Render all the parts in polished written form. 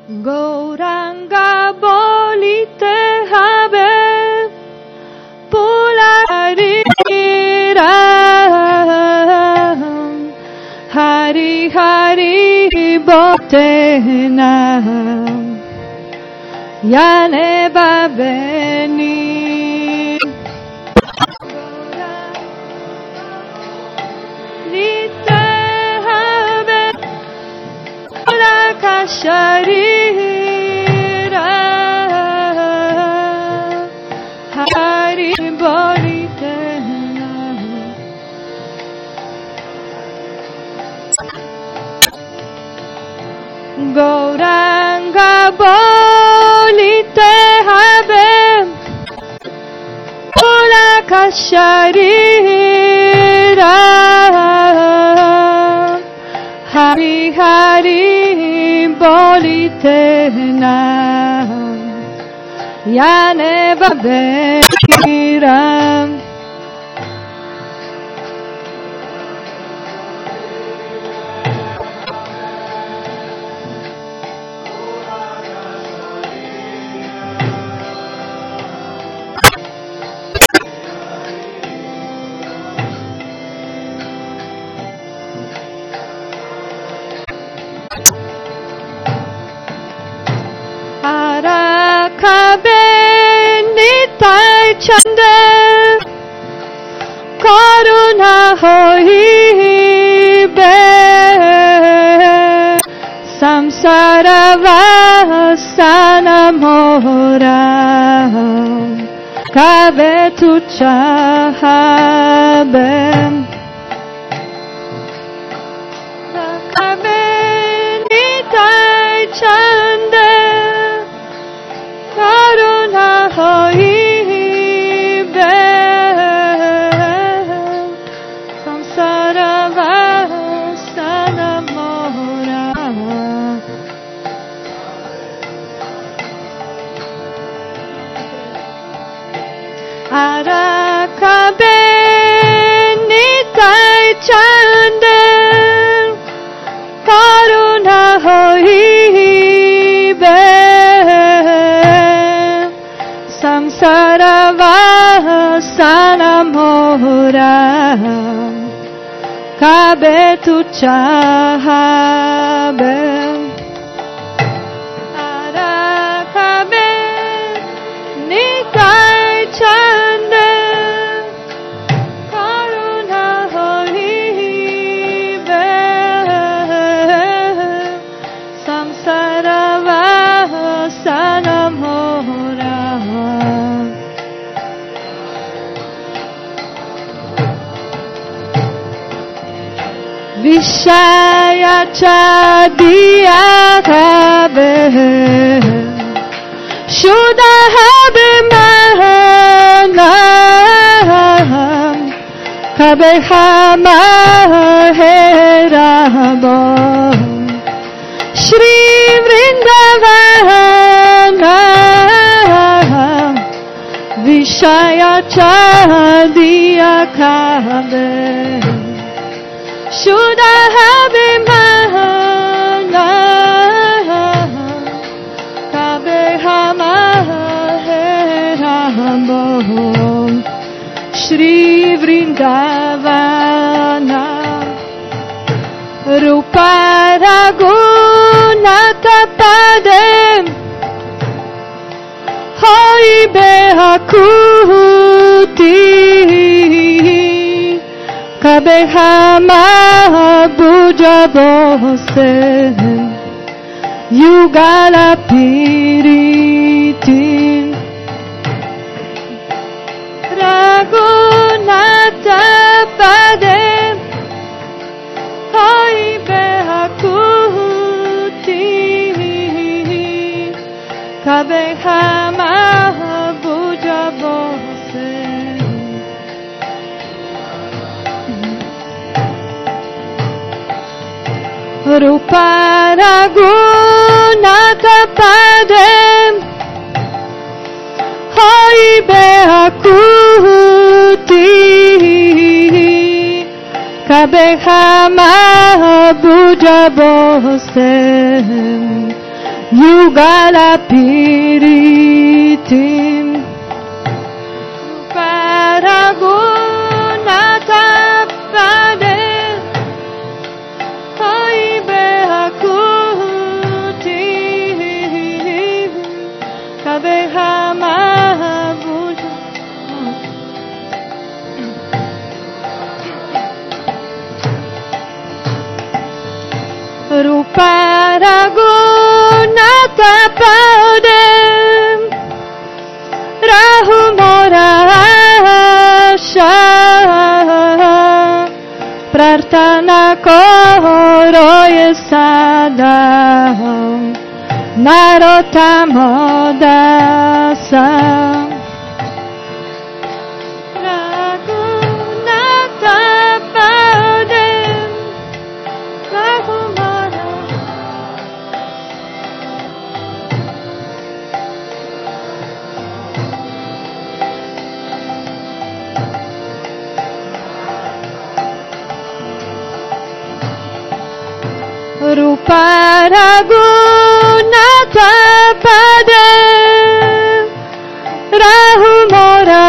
Gauranga bolite habe pulariram Hari Hari botenam Yane babeni Lite habe pulakasharira Hari bolitenam Gauranga bolite habe pulakasharira Hari Hari bolitenam Yane babekiram Nitai chande karuna hoibe samsara vasana mora kabe tu chahabe kabe nitai chande Karuna hoibe samsara vasana mora Arakabe nitai chande Karuna hoibe Samsara vasana mora kabe tu chahabe Arakabe nitai chande karuna hoibe samsara vasana mora Vishaya chadiya habe Shuddha habe mahanam Kabe hama herabo Shri Vrindavana Vishaya chadiya habe Shuddha habe mahanam Kabe hama herabo Shri Vrindavana Rupa Raghunatha Padem Hoibe Hakuti Kabe hama buja bose Yugala piriti Raghunatha Padem Hoibe hakuti Kabe hama buja bose Rupa Raghunatha Padem Hoibe hakuti Kabe hama buja bose Yugala Piritim Paragunata Pade Haibe Hakuti Kabehama Buja Ruparagunata Pade Rahumora Prarthana koro je sada Narotamo da sam Ragunata Pade Rahumora Ruparagunata Pade Rahumora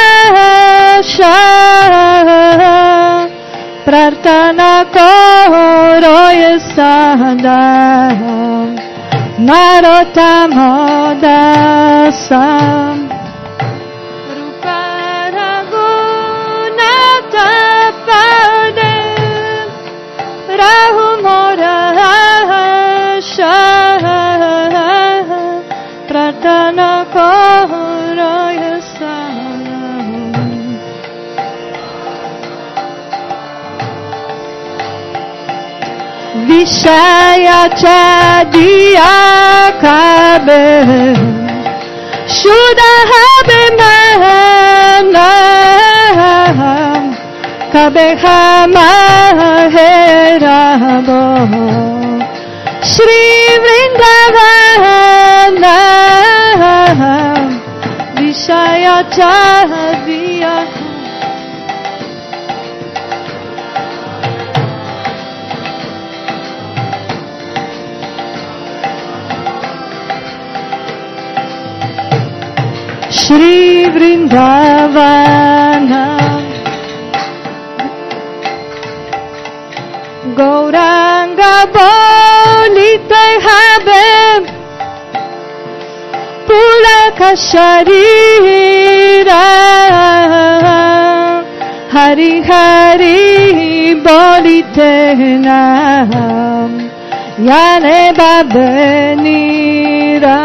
Prarthana koro je sada Narotamo da sam Ruparagunata Pade Rahumora Prarthana koro je sada Vishaya Chadiya Kabe Shuddha Habe Manam Kabe Hamaherabo Shri Vrindavana Vishaya Chadiya Shri Vrindavana Gauranga bolite Habeb Pulaka Sharira Hari Hari bolite Nam Yane Babenira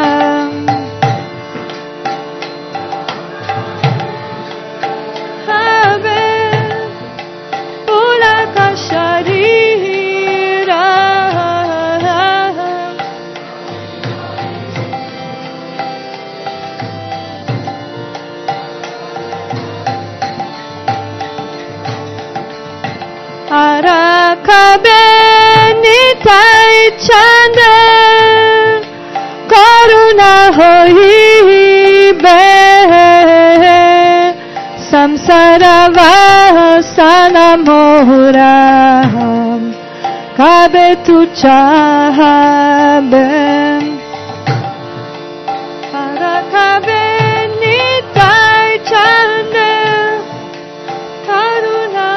Arakabe nitai chande karuna hoibe samsara vasana moram kabe tu chahabe Arakabe nitai chande karuna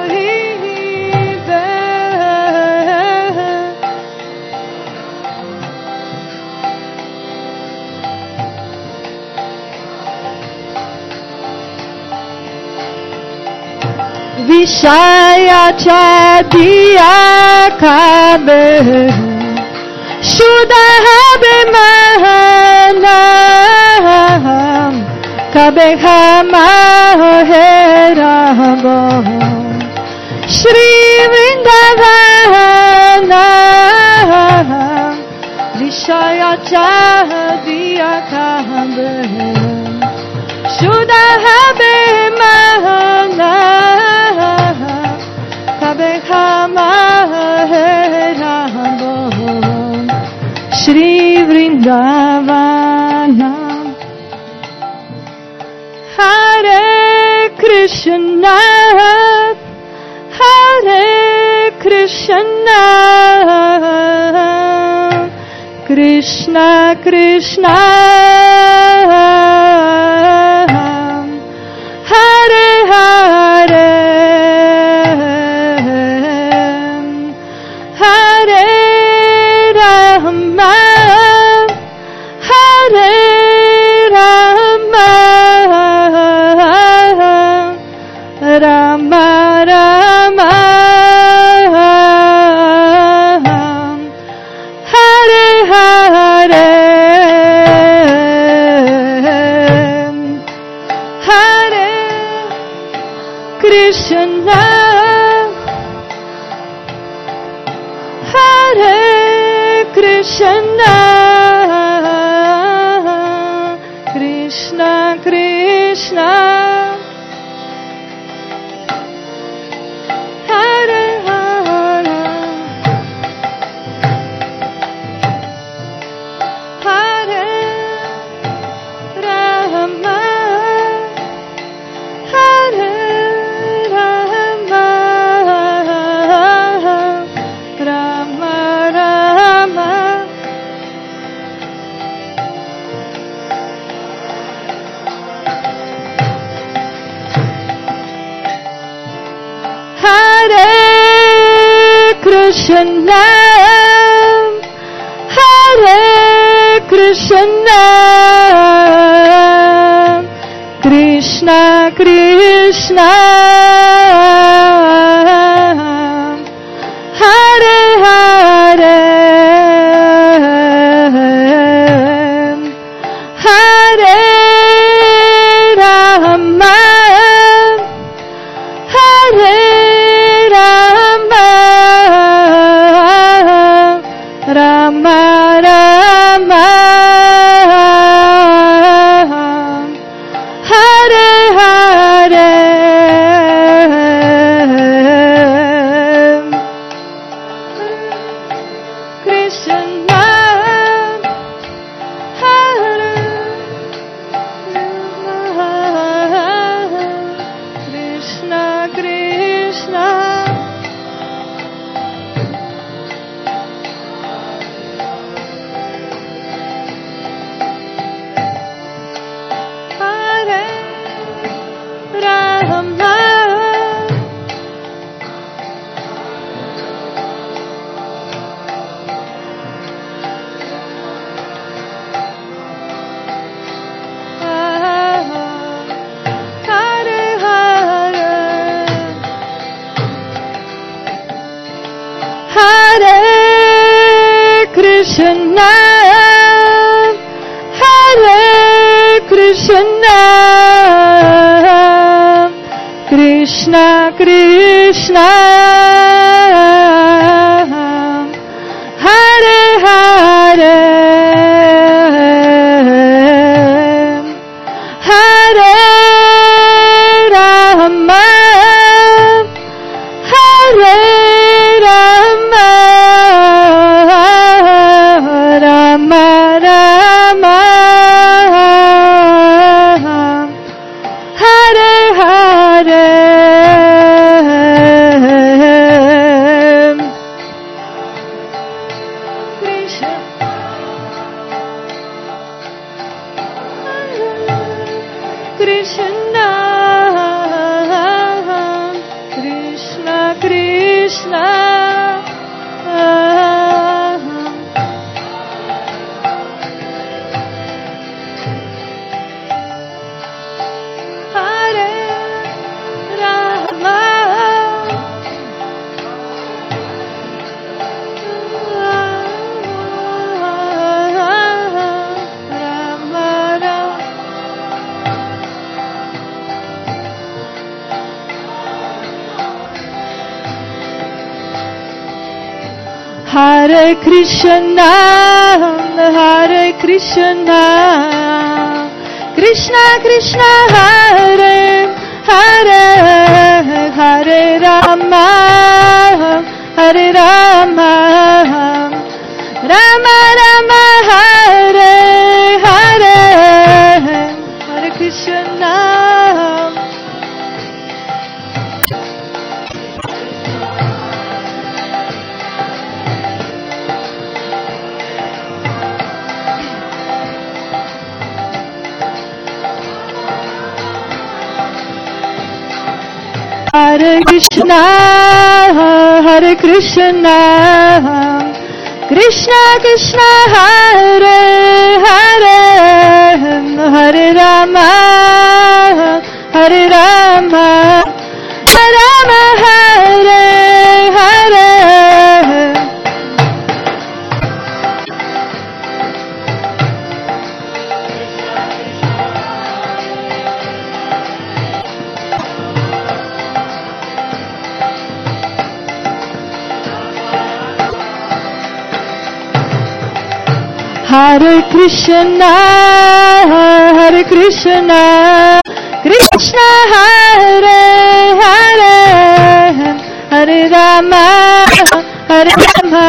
Vishaya Chadiya Kabe Shuddha Habe Manam Kabe Hamaherabo Shri Vrindavana Vishaya Chadiya Kabe Shuddha Habe Manam Kabe Hamaherabo Shri Vrindavana Hare Krishna Hare Krishna Krishna Krishna Hare Hare Hare Rama Hare Rama Rama Rama Hare Hare Hare Krishna Hare Krishna Krishna Krishna Hare Hare Hare Rama Hare Rama Rama Rama Hare Krishna Hare Krishna Krishna Krishna Hare Hare Hare Rama Hare Rama Rama Rama Hare Hare Krishna Hare Krishna Krishna Hare Rama Hare Hare Hare Krishna Hare Krishna Krishna Krishna Hare Hare Hare Rama Hare Rama Rama Rama Hare Hare Krishna Krishna Krishna Krishna Hare Rama Rama Rama Hare Krishna Hare Krishna Krishna Krishna Hare Hare Hare Rama Hare Rama Rama Rama Hare Hare Hare Krishna Hare Krishna, Hare Krishna, Krishna Krishna, Hare Hare, Hare Rama, Hare Rama, Rama Hare Hare. Hare Krishna, Hare Krishna, Krishna Hare Hare, Hare Rama, Hare Rama,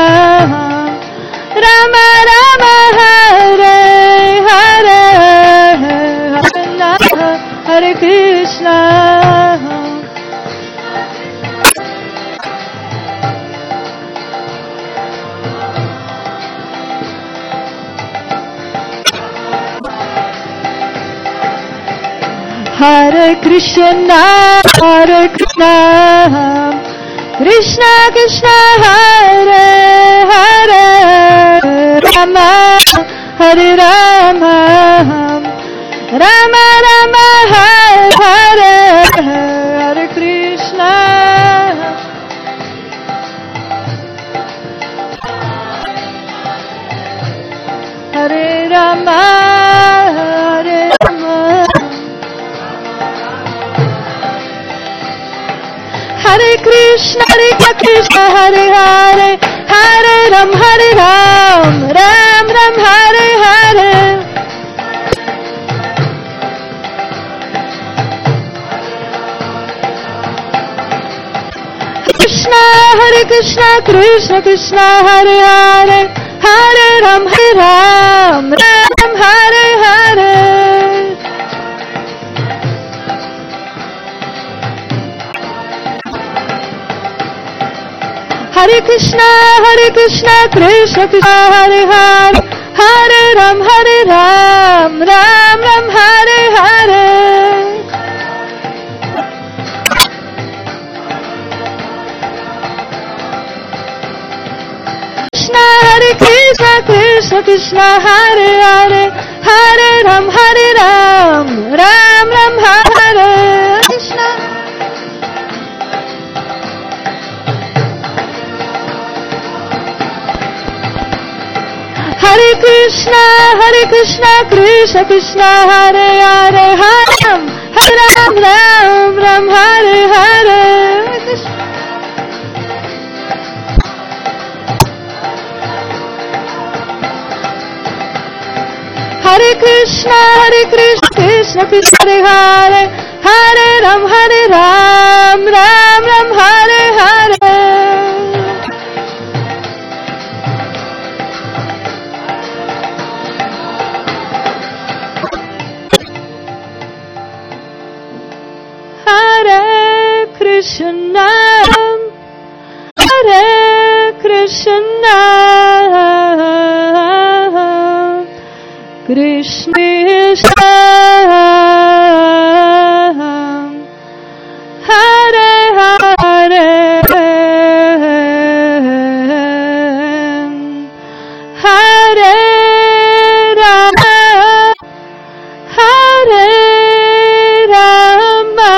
Rama Rama Hare Hare, Hare Krishna. Hare Krishna, Hare Krishna, Krishna Krishna, Hare Hare, Rama, Hare Rama, Rama Rama, Hare Hare, Hare Krishna. Hare Rama, Hare Rama, Hare Krishna, Krishna, Hare Hare, Hare Ram, Ram Ram, Hare Hare. Krishna, Hare Krishna, Krishna Krishna, Hare Hare, Hare Ram, Ram Ram, Hare Hare. Hare Krishna, Krishna Krishna, Hare Hare, Hare Ram, Ram Ram, Hare Hare. Krishna, Krishna Krishna, Hare Hare, Hare Ram, Ram Ram, Hare Krishna. Hare Krishna, Krishna Krishna, Hare Hare, Hare Ram, Ram Ram, Hare Hare. Hare Krishna, Krishna Krishna, Hare Hare, Hare Ram, Ram Ram, Hare Hare. Hare Krishna, Hare Krishna, Krishna Hare Hare, Hare Rama, Hare Rama,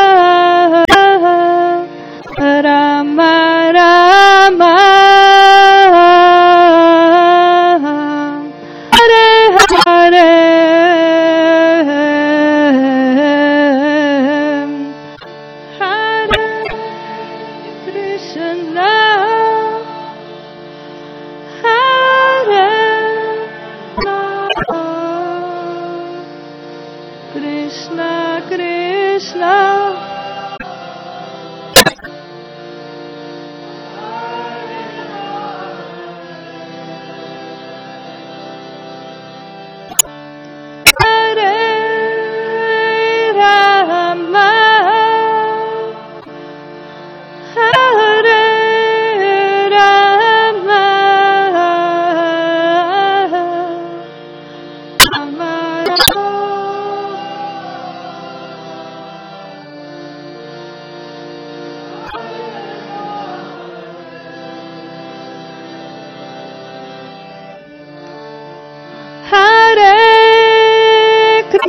Rama Rama, Hare Hare.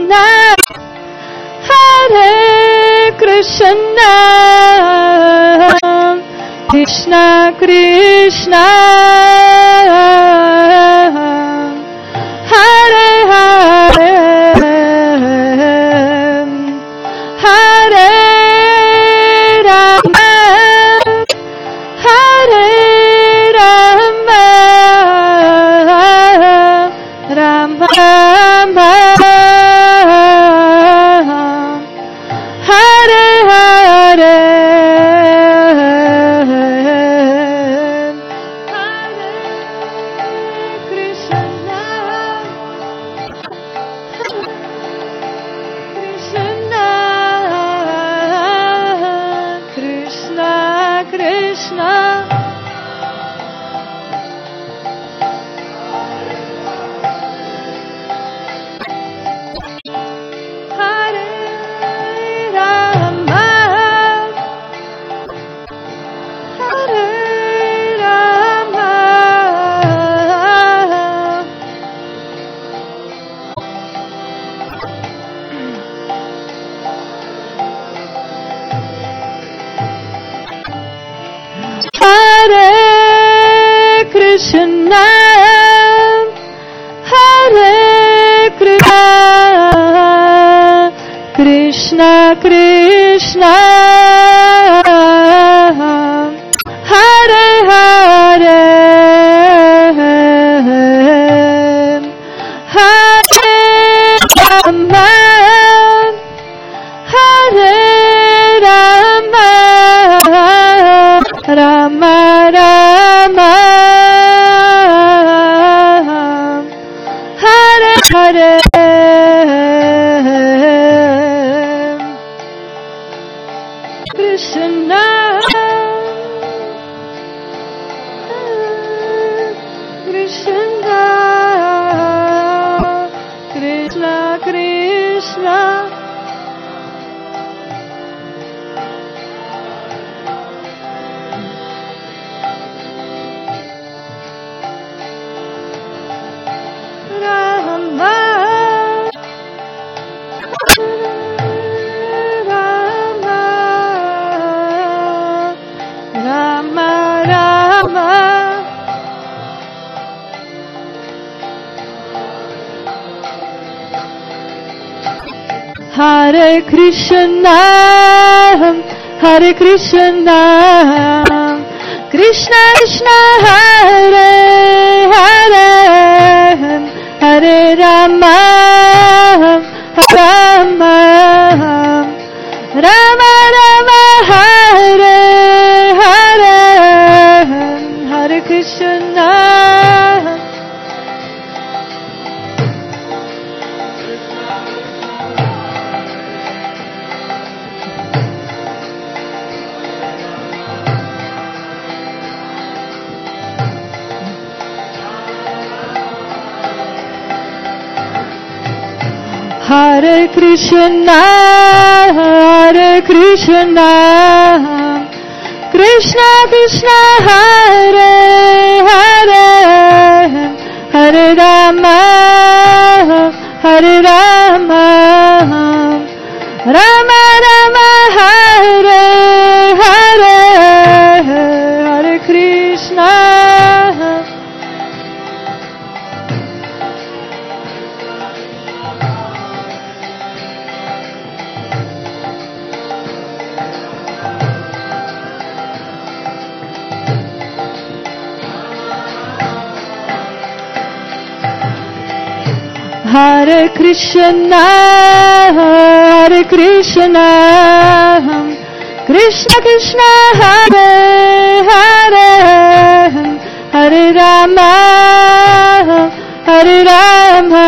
Krishna, Hare Krishna, Krishna Krishna, Hare Hare, Hare Rama, Hare Rama, Rama Rama, Hare Hare, Hare Krishna, Krishna, Krishna Krishna, Hare Rama, Hare Rama, Hare Krishna, Hare Krishna, Krishna Krishna, Hare Hare, Hare Rama, Hare Rama, Rama Rama, Hare Hare, Krishna, Krishna, Krishna Krishna, Rama, Rama, Rama Rama, Hare Krishna, Hare Krishna, Krishna Krishna, Hare Hare, Hare Rama, Rama, Rama Rama, Hare Hare, Hare Krishna, Hare Krishna, Hare Krishna, Krishna Krishna, Hare Hare, Hare Rama, Hare Rama, Rama Rama, Hare Hare, Hare Krishna, Hare Krishna, Hare Krishna, Krishna Krishna, Hare Hare, Hare Rama, Hare Rama,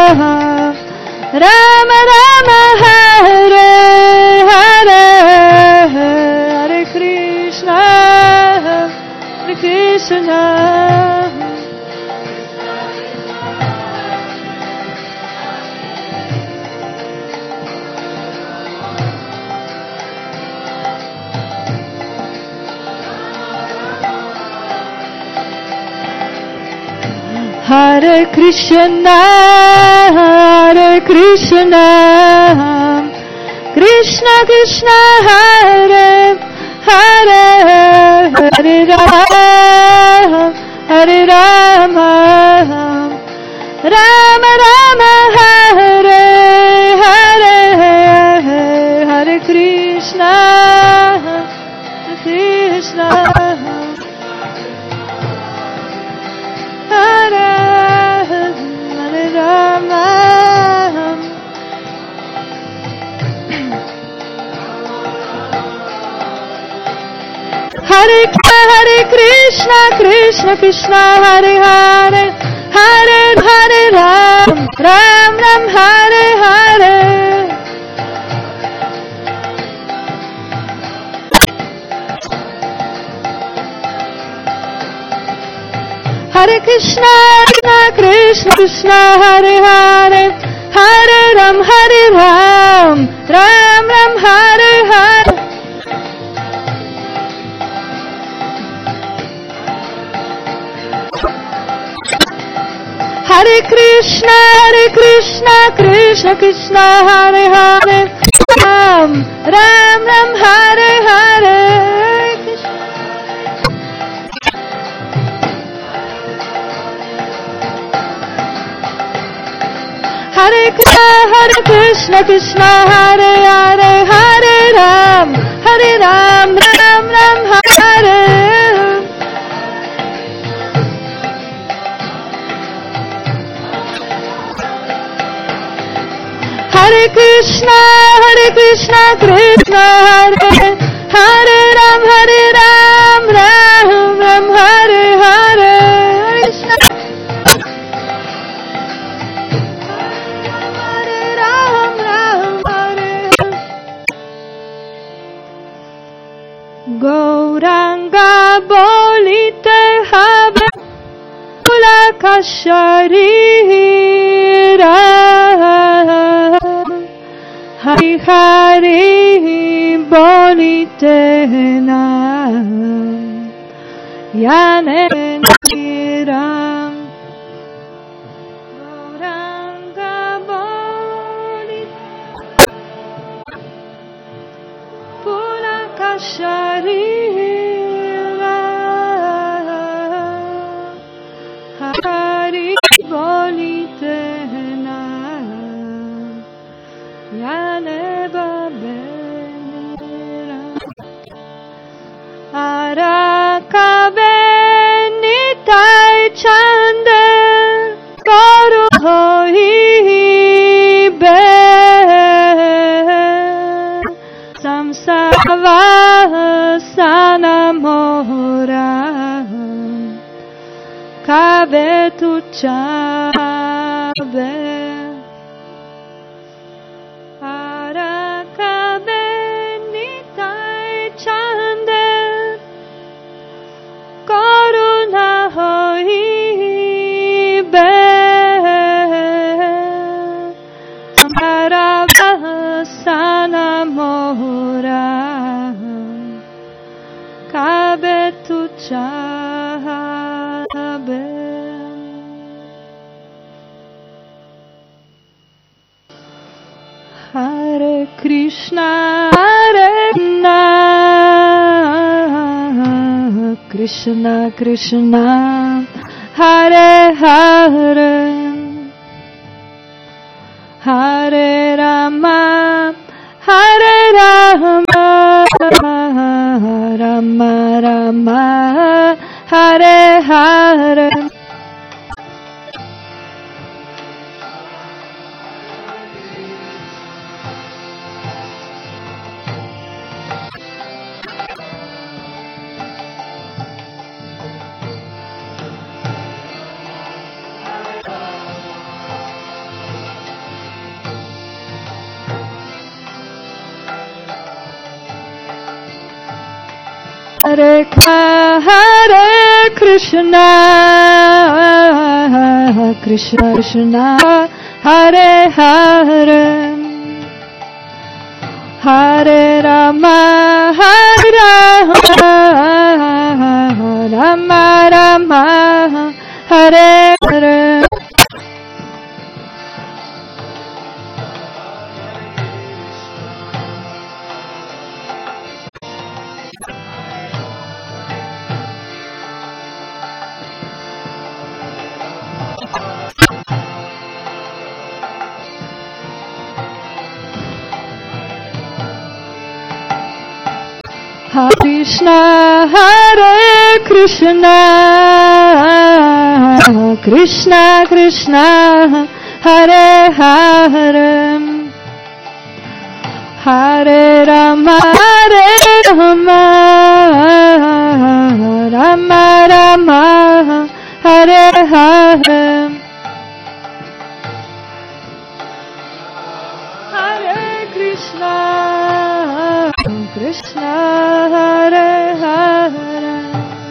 Rama Rama, Hare Hare, Hare Krishna, Hare Krishna, Hare Krishna, Krishna Krishna, Hare Hare, Hare Rama, Hare Rama, Rama Rama, Hare Hare, Hare Krishna, Krishna, Hare Hare Rama. Hare Krishna, Krishna Krishna, Hare Hare, Hare Hare Ram, Ram Ram, Hare Hare. Hare Krishna, Krishna Krishna, Hare Hare, Hare Ram, Ram Ram, Hare Hare. Hare Krishna, Krishna Krishna, Hare Hare, Ram Ram, Hare Hare. Hare Krishna, Krishna, Hare Hare, Hare Ram, Ram Ram, Hare. Hare Krishna, Krishna, Hare Hare Ram, Ram Ram, Hare Hare. Hare Ram, Hare. Gauranga bolite have Pulaka Sharira, Hari Hari bolite na Yane Niram. Gauranga bolite Pulaka Sharira, Hari bolite na Yane Babera. Arakabenitai Chande Guru Hoi Be Samsava Sanamora Kabe tu chabe. Arakabenitai Chande Karuna Hoi Be Samharava Sanamora Kabe tu chabe. Hare Krishna, Krishna Krishna, Hare Hare, Hare Rama, Rama Rama, Hare Hare. Hare Krishna, Krishna Krishna, Hare Hare, Hare Rama, Rama Rama, Hare Hare Hare. Hare Krishna, Hare Krishna, Krishna Krishna, Hare Hare, Hare Rama, Hare Rama, Rama Rama, Hare Hare, Hare Krishna, Krishna Hare Hare.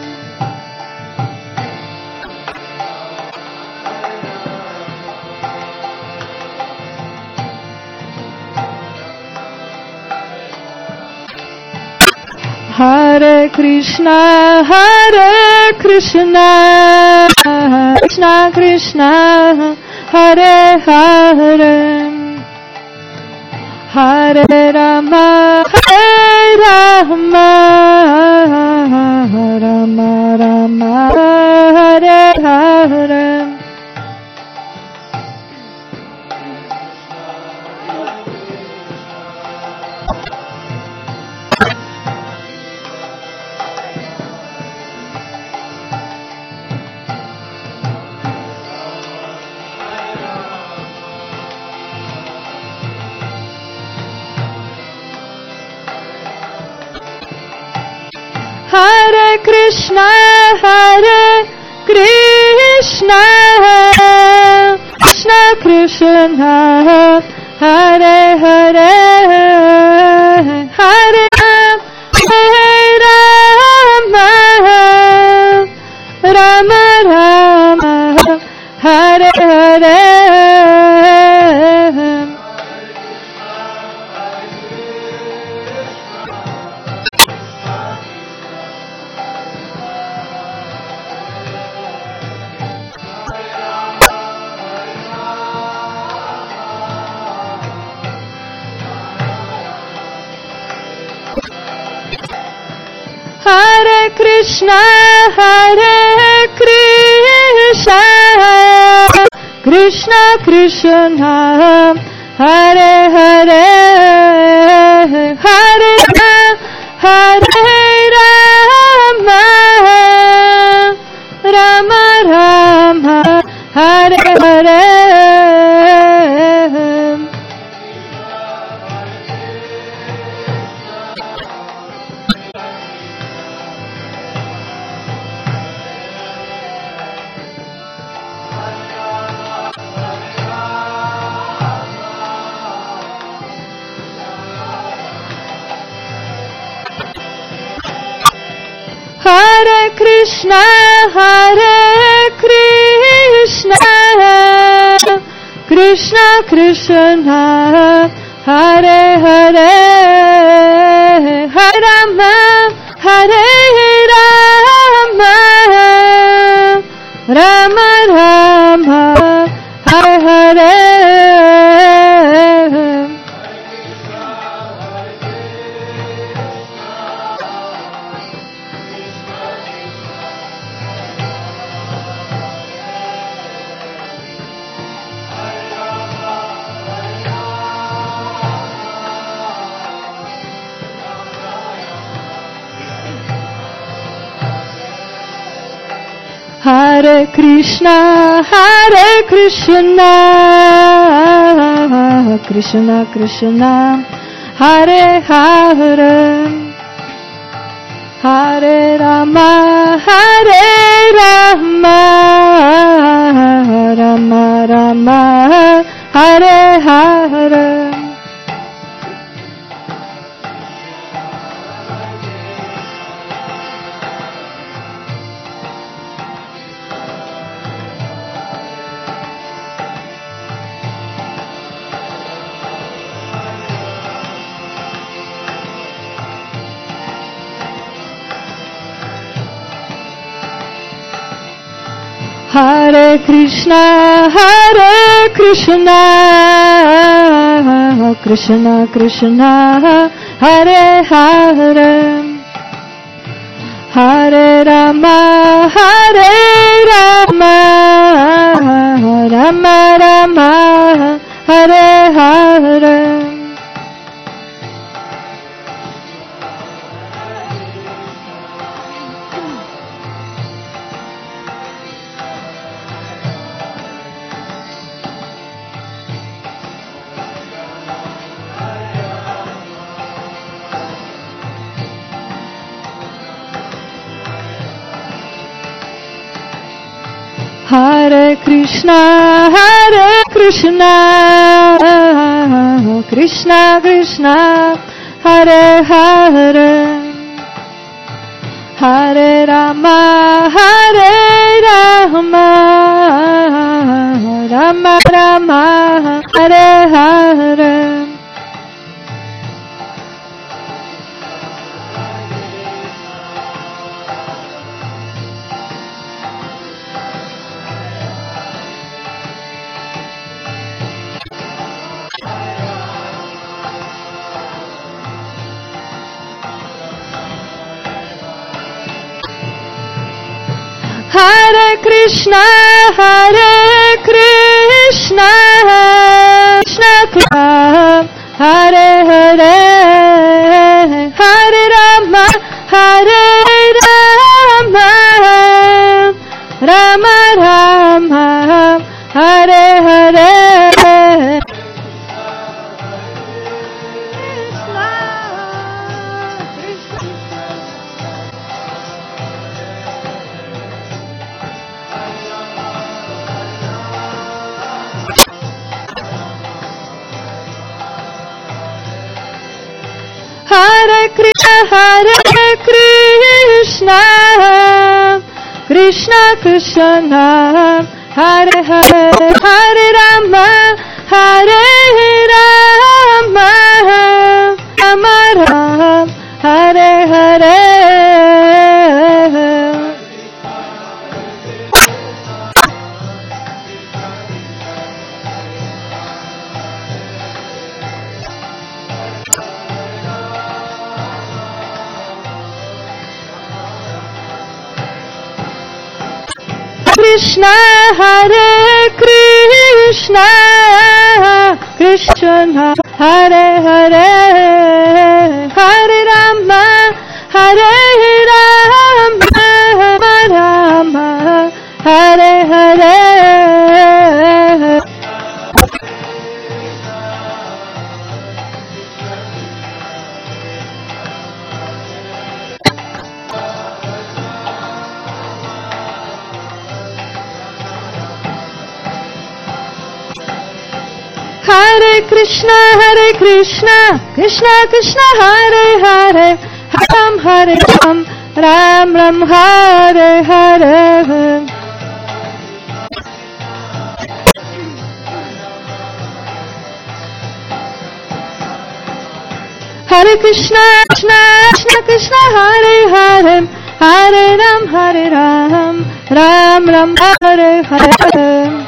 Hare Krishna, Hare Krishna, Krishna Krishna, Hare Hare, Hare Rama, Hare Rama, Rama Rama, Hare Hare. Hare Krishna, Hare Krishna, Krishna Krishna, Hare Hare, Hare Rama, Rama Rama, Hare Hare. Hare Krishna, Hare Krishna, Krishna Krishna, Hare Hare, Hare Rama, Rama Rama, Hare Hare. Hare Krishna, Hare Krishna, Krishna Krishna, Hare Hare, Hare Rama, Hare Rama, Rama Rama, Hare Hare. Hare Krishna, Hare Krishna, Krishna Krishna, Hare Hare, Hare Rama, Hare Rama, Rama Rama, Hare Hare. Hare Krishna, Krishna Krishna, Hare Hare, Hare Rama, Rama Rama, Hare Hare. Hare Krishna, Krishna Krishna, Hare Hare, Hare Rama, Rama Rama, Hare Hare. Hare Krishna, Krishna Krishna, Hare Hare, Hare Rama, Rama Rama, Hare Hare. Hare Krishna, Krishna Krishna, Hare Hare, Hare Rama, Rama Rama, Hare Hare. Krishna, Krishna Krishna, Hare Hare, Hare Rama, Rama, Hare Hare. Hare Krishna, Krishna Krishna, Hare Hare, Ram Hare Ram, Ram Ram, Hare Hare. Hare Krishna, Krishna Krishna, Hare Hare, Hare Ram, Ram Ram, Hare Hare.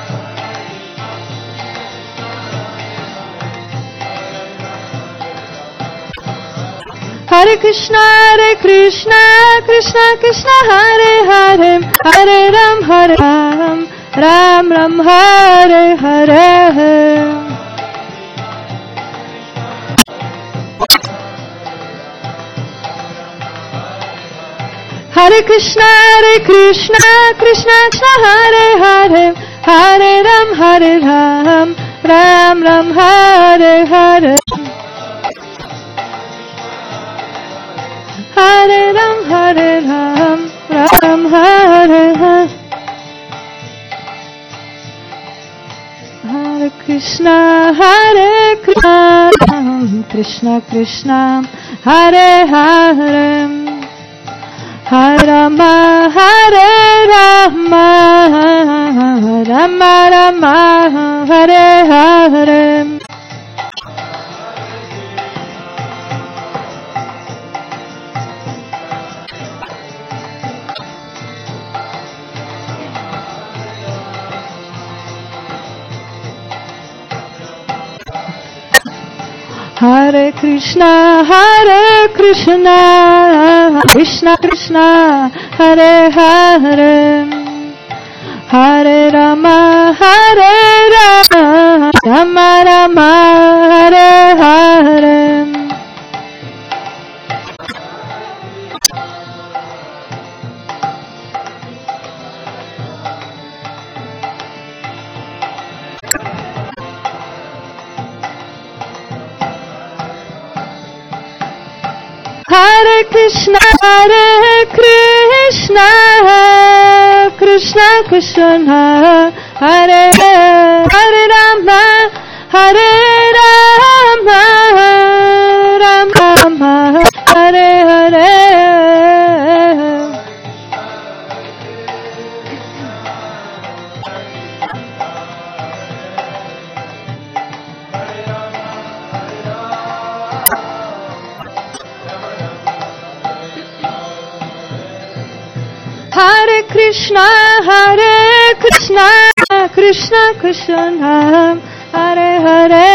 Hare Krishna, Krishna Krishna, Hare Hare, Hare Ram, Ram Ram, Hare Hare. Hare Krishna, Krishna Krishna, Hare Hare, Hare Ram, Ram Ram, Hare Hare. Hare Ram, Ram Hare Hare. Hare Krishna, Krishna Krishna, Hare Hare, Hare Rama, Rama Rama, Hare Hare. Hare Krishna, Krishna Krishna, Hare Hare, Hare Rama, Rama Rama, Hare Hare. Hare Krishna, Krishna Krishna, Hare Hare Rama, Rama Rama, Hare Hare. Hare Krishna, Krishna Krishna, Hare Hare,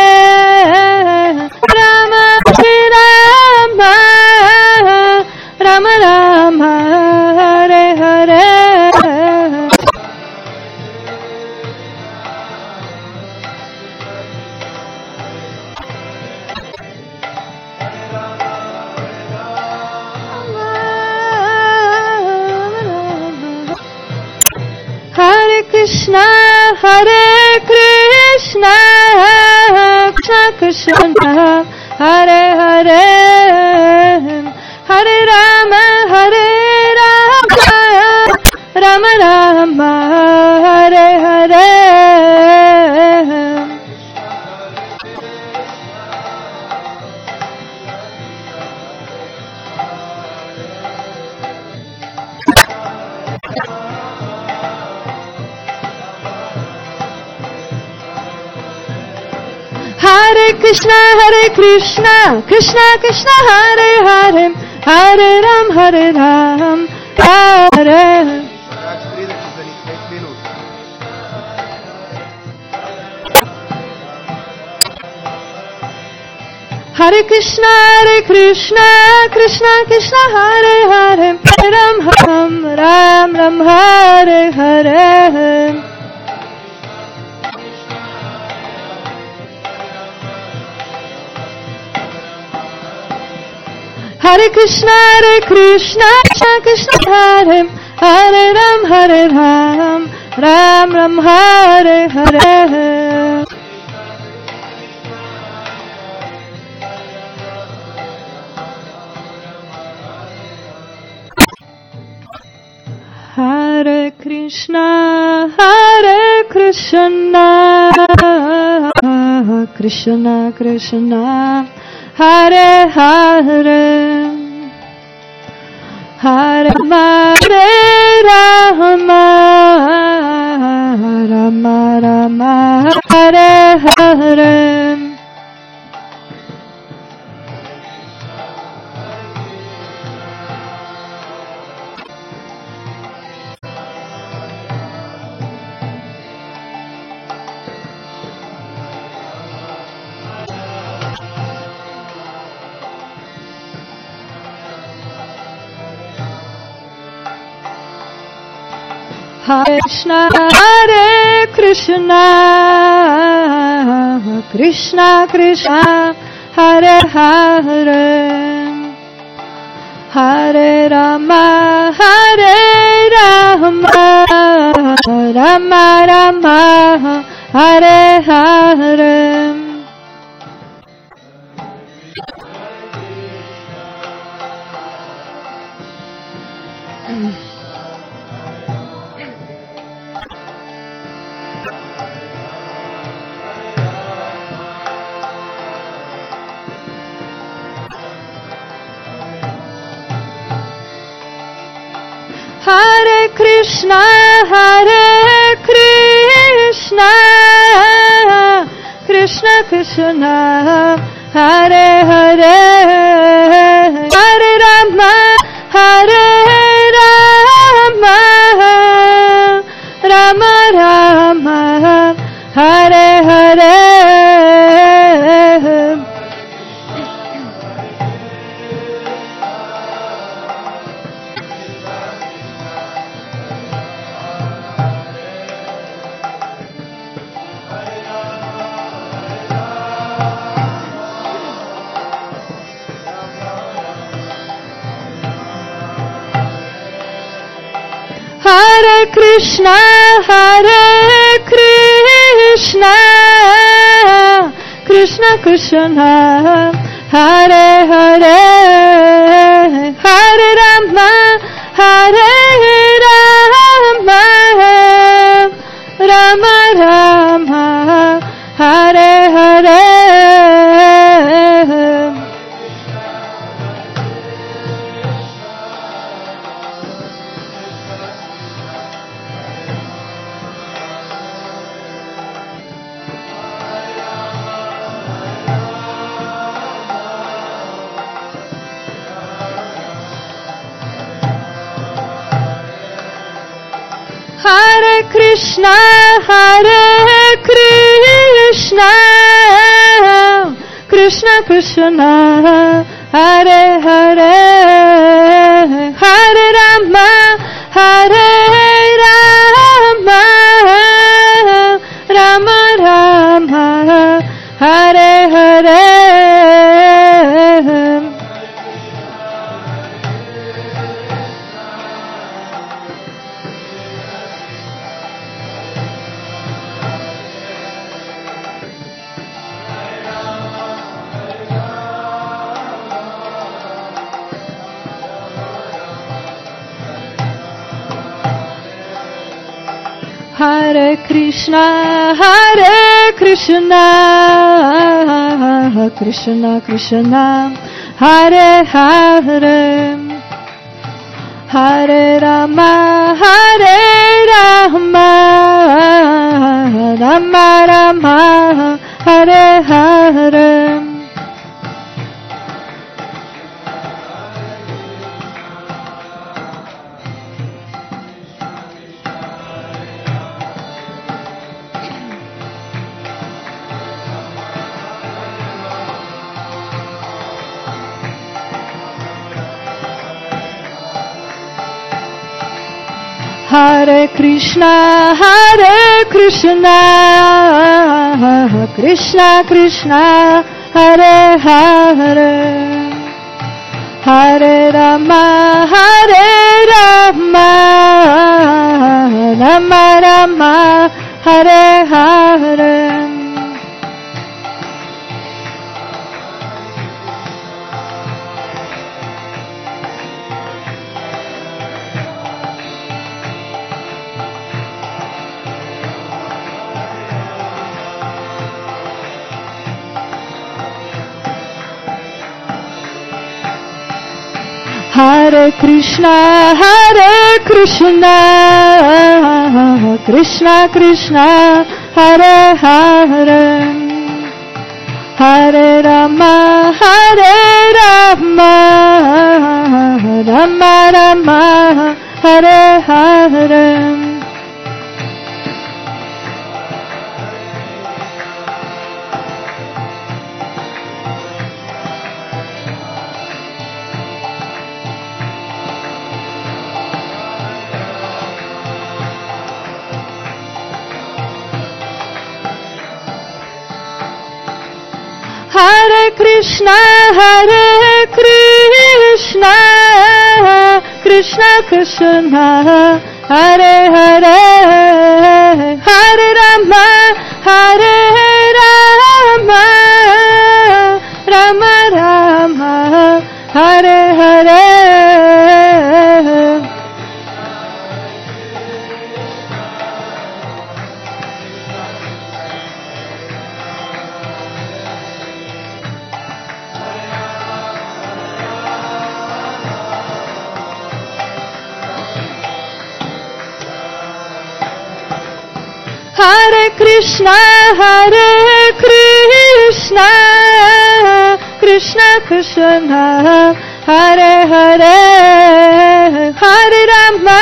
Rama Rama, Rama Rama, Hare Hare. Hare Krishna, Krishna Krishna, Hare Hare, Hare Rama, Rama Rama, Hare Hare. Hare Krishna, Krishna Krishna, Hare Hare, Hare Ram, Hare Hare Krishna, Krishna Krishna, Hare Hare, Hare Ram, Ram Hare Hare. Hare Krishna, Krishna Krishna, Hare Ram, Ram Hare Hare. Hare Krishna, Krishna Krishna, Hare Hare, Hare Rama, Rama Rama, Hare Hare. Hare Krishna, Krishna Krishna, Hare Hare, Hare Rama, Rama Rama, Hare Hare. Hare Krishna, Krishna Krishna, Hare Hare, Hare Rama, Rama Rama, Hare Hare. Krishna, Krishna Krishna, Hare Hare, Hare Rama, Rama Rama, Hare Hare. Hare Krishna, Krishna Krishna, Hare Hare, Hare Rama, Rama Rama, Hare Hare. Hare Krishna, Krishna Krishna, Hare Hare, Hare Rama, Rama Rama, Hare Hare. Hare Krishna, Krishna Krishna, Hare Hare, Hare Rama, Rama Rama, Hare Hare. Hare Krishna, Krishna Krishna, Hare Hare, Hare Rama, Rama Rama, Hare Hare. Hare Krishna, Krishna Krishna, Hare Hare, Hare Rama, Rama Rama, Hare Hare. Hare Krishna, Krishna Krishna, Hare Hare, Hare Rama,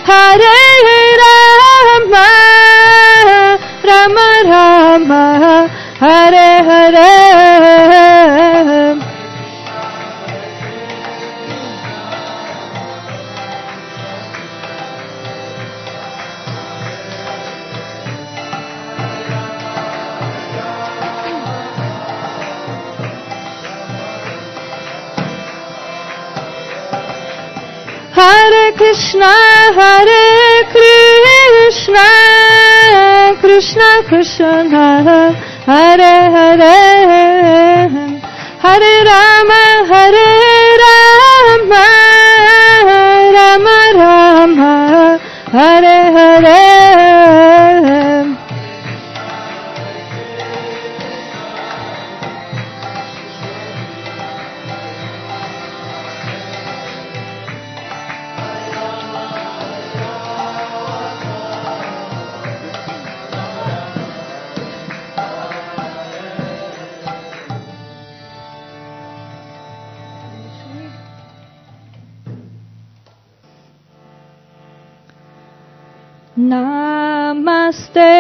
Rama Rama, Hare Hare. Hare Krishna, Hare Krishna, Krishna Krishna, Hare Hare, Hare Rama, Hare Rama, Rama Rama, Hare Hare. Namaste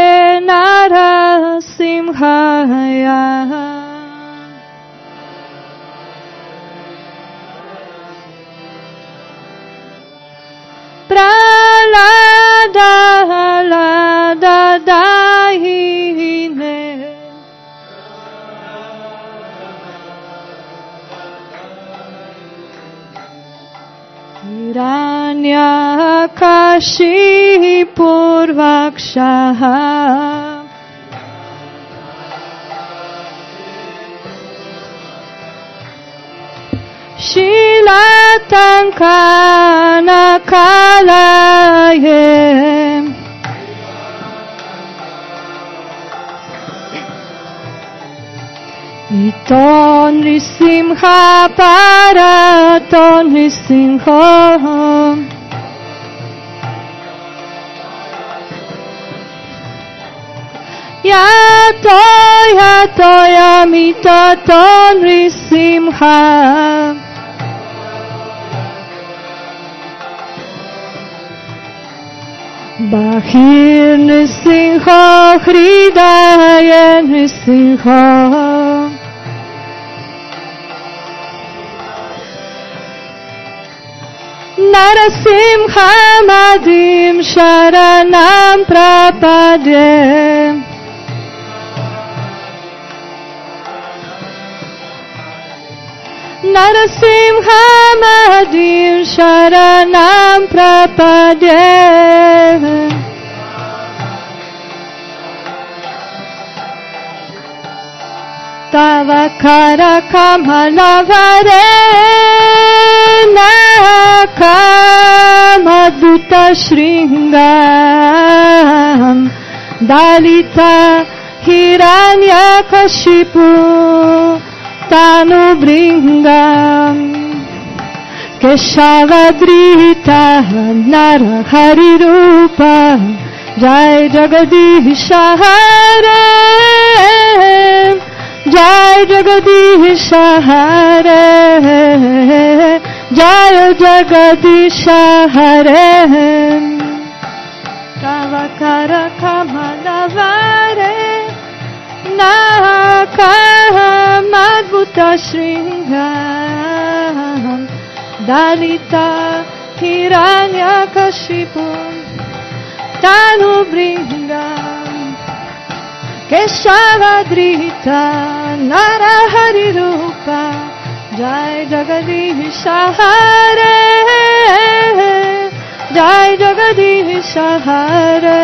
Narasimhaya, Prahlada Dahine, Hiranyakashipurvakshaha, Shilatankanakalaya, Ito Nrisimha Parato Nrisimha, Yato Yato Yamitato Nrisimha, Bahir Nrisimha, Hridaya Nrisimha, Narasimha Madim Sharanam Prapade, Narasimha Madim Sharanam Prapade, Tava Kara Kamalavare Nakamadutta Shringam, Dalita Hiranyakashipu Tanu Bringam, Keshavadrita Narahari Rupa, Jai Jagadisha Hare, Jai Jagadisha Hare, Jai Jagadisha Hare, Tavakara Kamalavare Nakamadutta Shringam, Dalita Hiranyakashipu Tanu Bringam, Keshavadrita Narahari Rupa, Jai Jagadisha Hare, Jai Jagadisha Hare,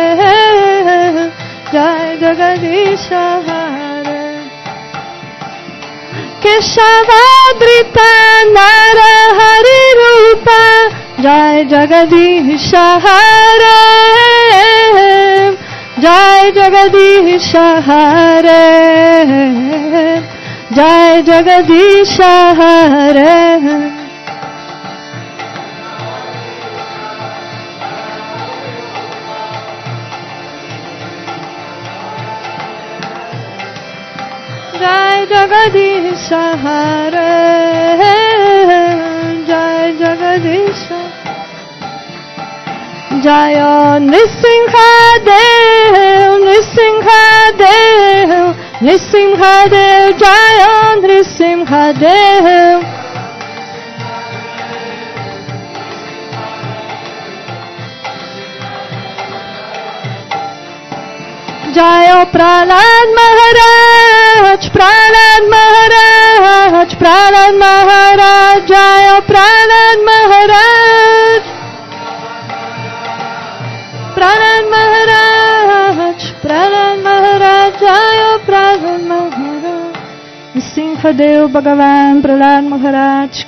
Jai Jagadisha Hare, Keshavadrita Narahari Rupa, Jai Jagadisha Hare, Jai Jagadisha Hare, Jai Jagadisha Hare, Jai Jagadisha Hare, Jai Jagadisha, Jaya Nrisimha Dev, Nrisimha Dev, Nrisimha Dev, Jaya Nrisimha Dev, Jaya Prahlad Maharaj, Prahlad Maharaj, Prahlad Maharaj, Jaya Prahlad Maharaj, Swadev Bhagavan Prahlad Maharaj